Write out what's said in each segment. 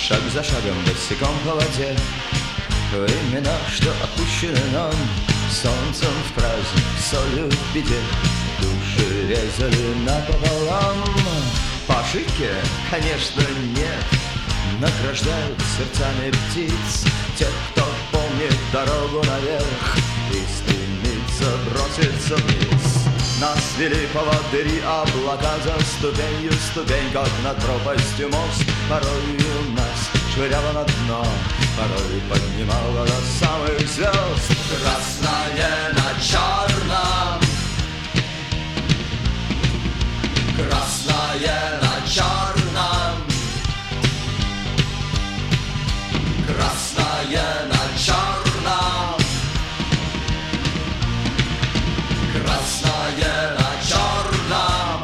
Шаг за шагом босиком по воде, времена, что отпущены нам солнцем в праздник, солью в беде. Души резали напополам. По ошибке, конечно, нет. Награждают сердцами птиц тех, кто помнит дорогу наверх и стремится броситься вниз. Нас вели поводыри облака за ступенью ступень, как над пропастью мост. Порою нас швыряло на дно, порой поднимало до самых звезд. Красное на черном, красное на черном, красное на черном, красное на черном.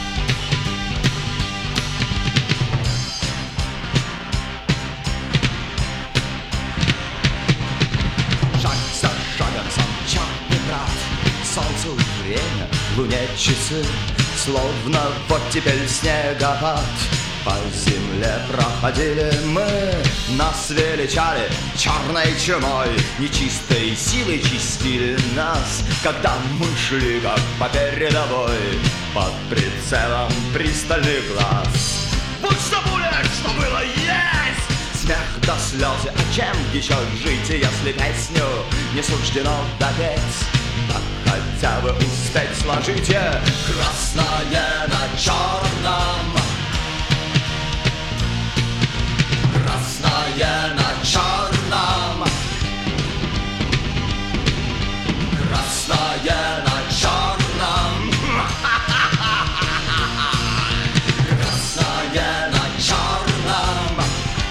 Шаг за шагом сам черный брат, солнцу время, луне часы. Словно вот теперь снегопад, по земле проходили мы. Нас величали черной чумой, нечистой силой чистили нас, когда мы шли как по передовой, под прицелом пристальных глаз. Вот что будет, что было есть! Смех до слезы, а чем еще жить, если песню не суждено допеть? Так хотя бы успеть сложите красное на черном, красное на черном, красное на черном, красное на черном.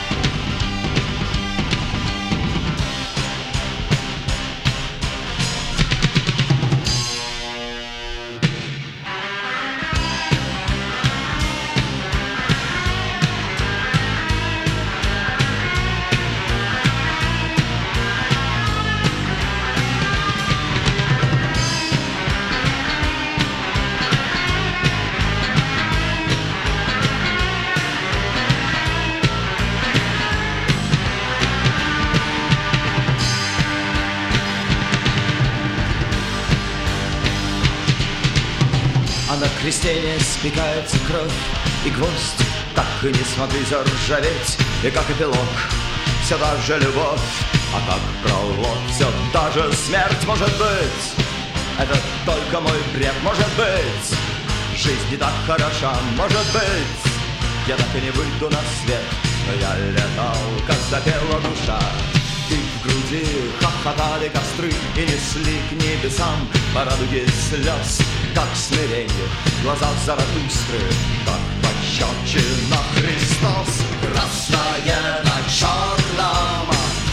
А на кресте не спекается кровь, и гвоздь так и не смогли заржаветь. И как эпилог все та же любовь, а как пролог все та же смерть. Может быть, это только мой бред, может быть, жизнь не так хороша, может быть, я так и не выйду на свет, но я летал, как запела душа. И в груди хохотали костры и несли к небесам по радуге слез, как смиренье глаза Заратустры, как подчерчено Христос. Красное на черном,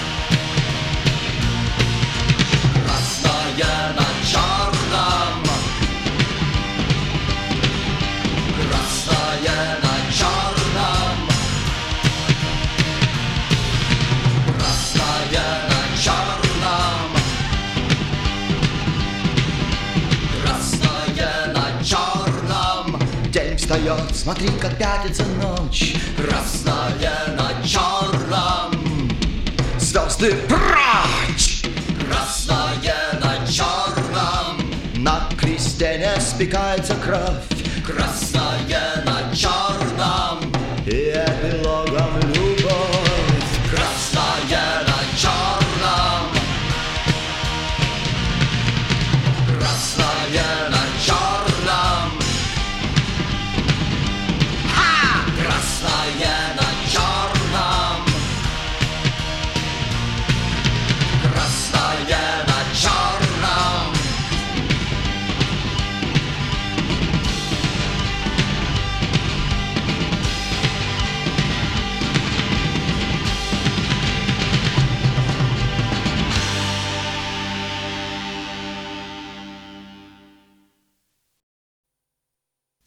красное на черном, красное на черном, красное на черном, красное на черном. День встает, смотри, как пятится ночь, красное на черном. Звезды прочь! Красное на черном. На кресте не спекается кровь, красное на черном. И эпилогом любовь, красное на черном, красное на черном, красное на